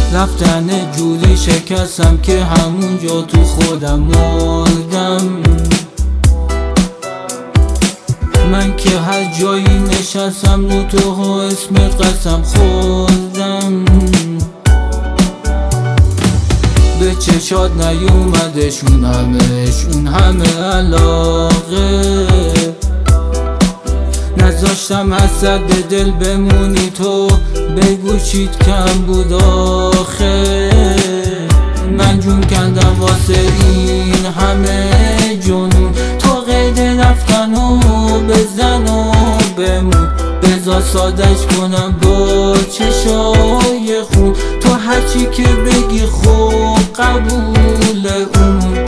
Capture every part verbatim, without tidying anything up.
رفتن جوری شکستم که همونجا تو خودم مردم. من که هر جایی نشستم رو تو اسمت قسم خوردم. به چشات نیومدشون همهشون همه علاقه، نذاشتم حسد به دل بمونی تو بگو چیت کم بود آخه. من جون کندم واسه این همه جنون، تو قید رفتن و بزن و بمون. بذار سادش کنم با چشای خون، تو هرچی که بگی خوب قبول اون.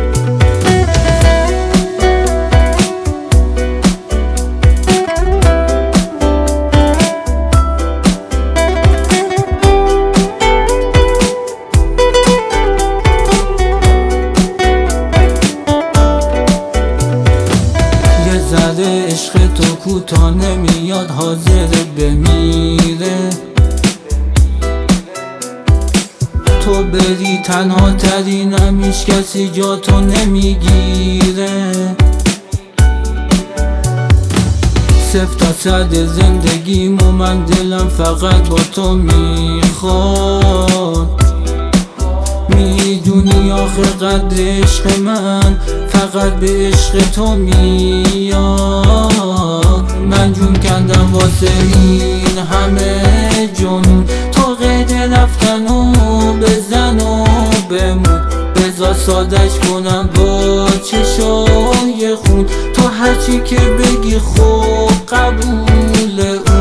زده عشق تو کوتاه نمیاد، حاضر بمیره. تو بری تنها ترینم، هیچ کسی جا تو نمیگیره. صفر تا صد زندگیمو من دلم فقط با تو میخواد. میدونی آخه قدر عشق من فقط به عشق تو میاد. من جون کندم واسه این همه جنون، تو قید رفتن و بزن و بمون. بذار سادش کنم با چشای خون، تو هرچی که بگی خوب قبول